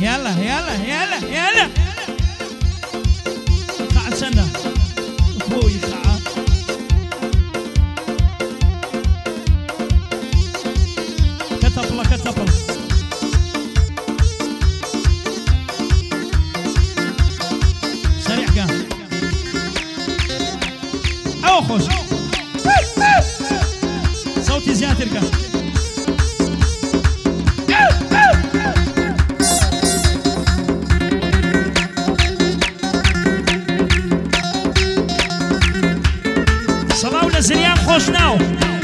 يلا يلا يلا يلا قاعد سنة أخوي قاعد كتبلة كتبلة سريع قام أو خوش صوتي زيادة ترقى صلاة ولا زريان خوش ناو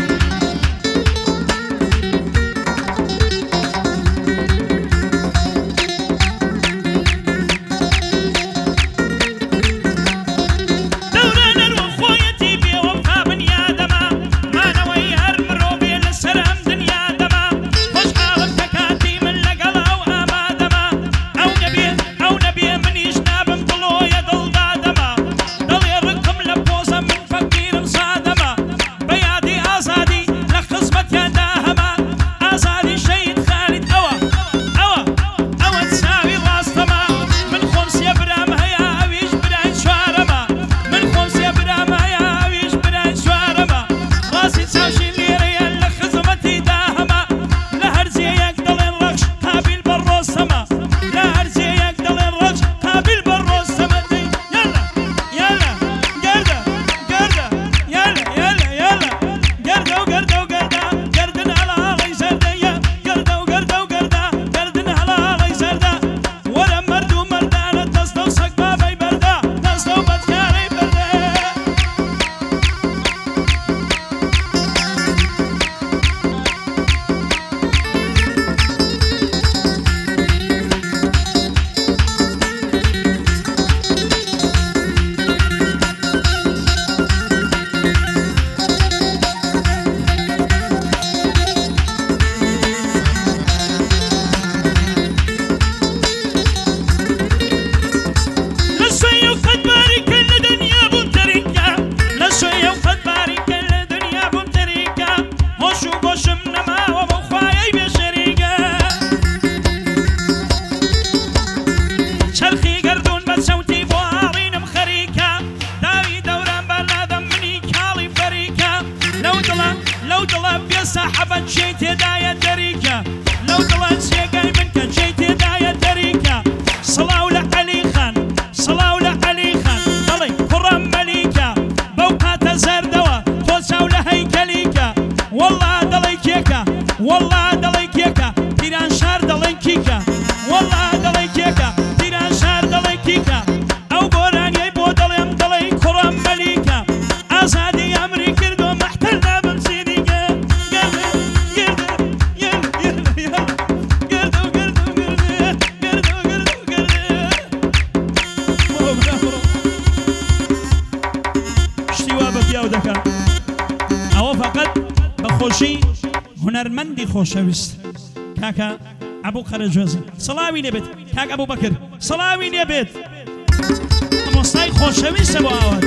هنرمندی خوشویست کاکا ابو خرجوزی صلاوی نبید کاک ابو بکر صلاوی نبید مستای خوشویست با آوان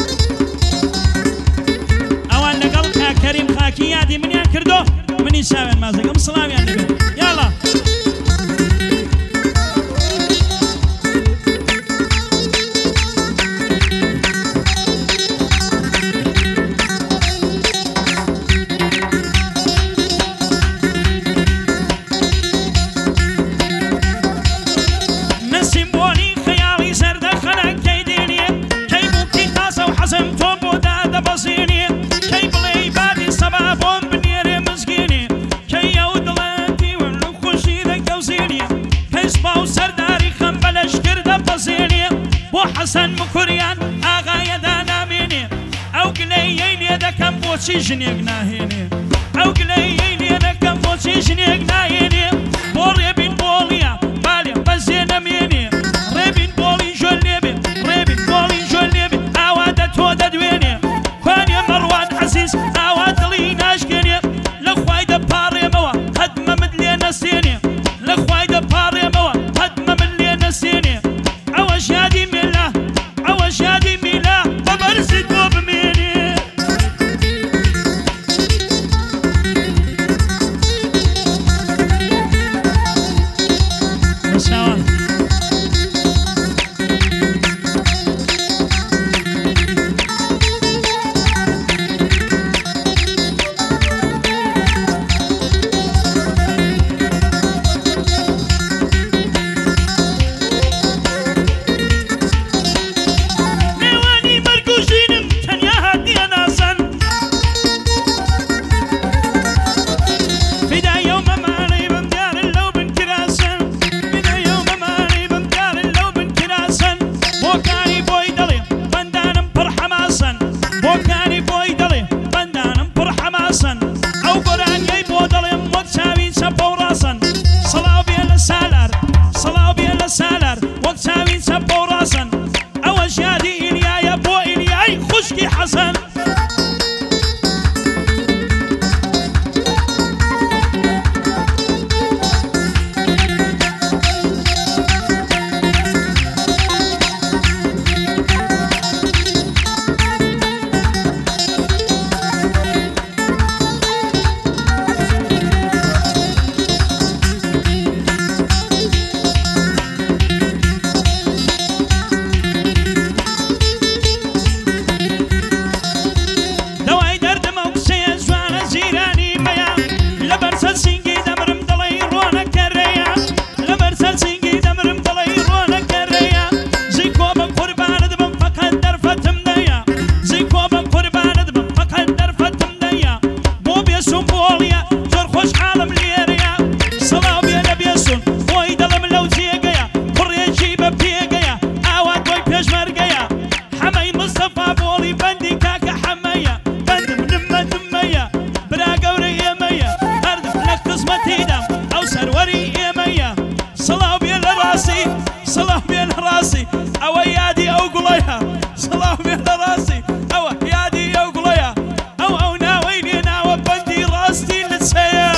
آوان لقل کاک کریم خاکی یادی منیان کردو منی ساوین مازگم صلاوی نبید یالا حسن مكريان آغايا دانا ميني أو قليين يدكم بوشي جنيق ناهيني أو قليين يدكم بوشي جنيق ناهيني بوري بين بوليا بالي بزينا ميني ريبين بولي جوليبي ريبين بولي جوليبي آوادة تودا دويني فاني مروان عزيز آواد لي ناشكيني لخوايدة باري موا هدما مدلي نسيني لخوايدة باري موا هدما مدلي نسيني عوش يادي ملا عوش يادي ملا ببرزي دوب ميني راسي او يادي او قليها سلام بيد راسي او يادي او قليها او ناويني ناوى بندي راستي لتسيا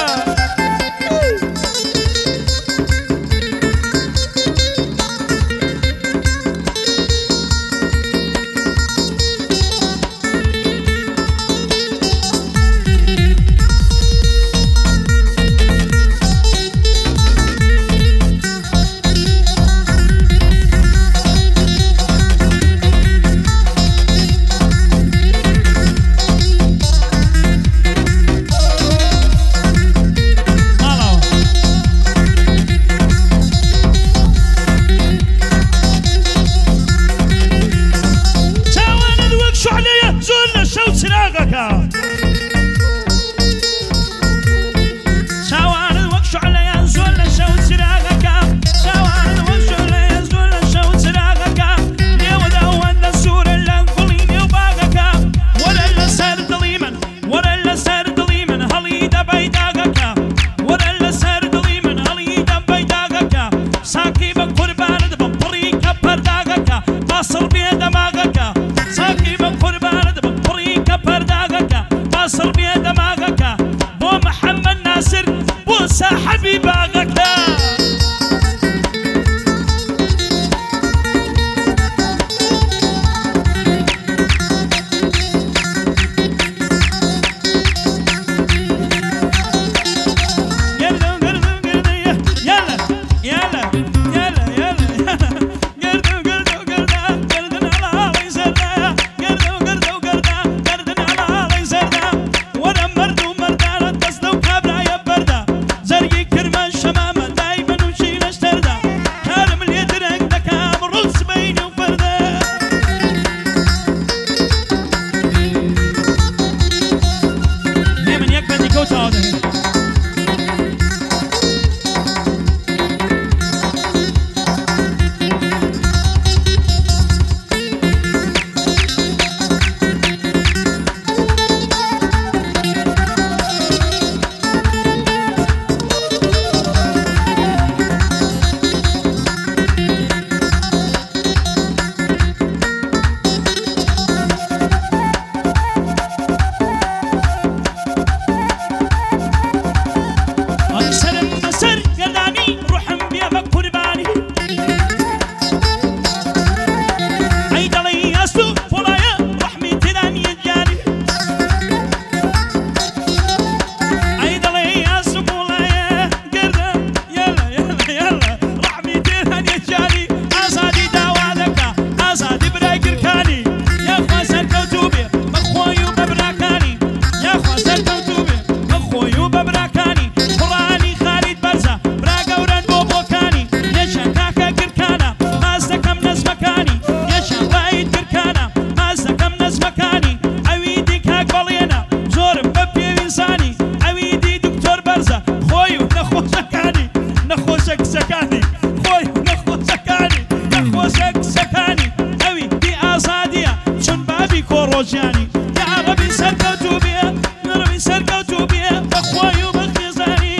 ڕۆژیانی یا عەرەبی سەرکەوتوو بێ نەڕەوی سەرکەوتوو بێ بەخوای و بەخێزانی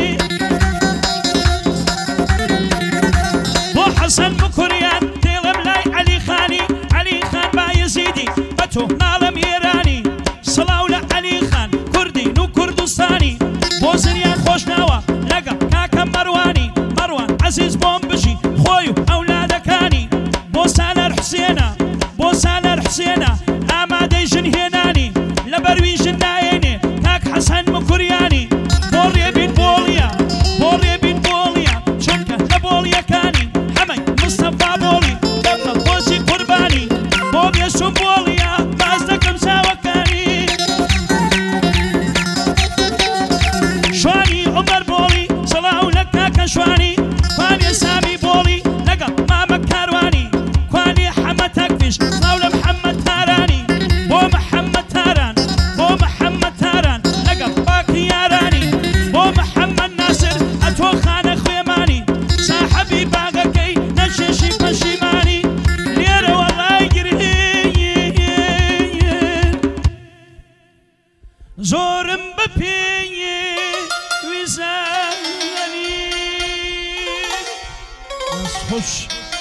بۆ حەسەن بکوریان دێڵم لای عەلی خانی عەلی خان بایەزیدی بە تۆ ناڵم ئێرانی سڵاو لە عەلی خان کوردین و کوردستانی بۆ زریان خۆش ناوە لەگەڵ کاکە مەروانی مەروان عەزیز بۆم بژی خۆی و ئەولادەکانی بۆ سالار حوسێنە بۆ سالار حوسێنە ئامادەی ژن هێنانی لەبەروی ژن نایێنێ کاک حەسەن مکوریانی بۆ ڕێبین بۆڵیە بۆ ڕێبین بۆڵیە چونکە لە بۆڵیەکانی هەمەی مستەفا بۆڵی دەمە بۆچی قوربانی بۆ بێسوم بۆڵیە باز دەکەم چاوەکانی شوانی عومەر بۆڵی سەڵاو لە کاکە شوانی کوانێ سامی بۆڵی لەگەڵ مامە کاروانی کوانێ حەمە تەکفیش سڵاو لە محەممەد تارانی بۆ محەممەد تاران بۆ محەممەد تاران لەگەڵ باقی یارانی بۆ محەممەد ناسر ئەتۆ خانە خوێمانی ساحەبی باغەکەی نەشێشی پەشیمانی لێرە وەڵای گرهێن زۆرم بە پێی ویزانی خوش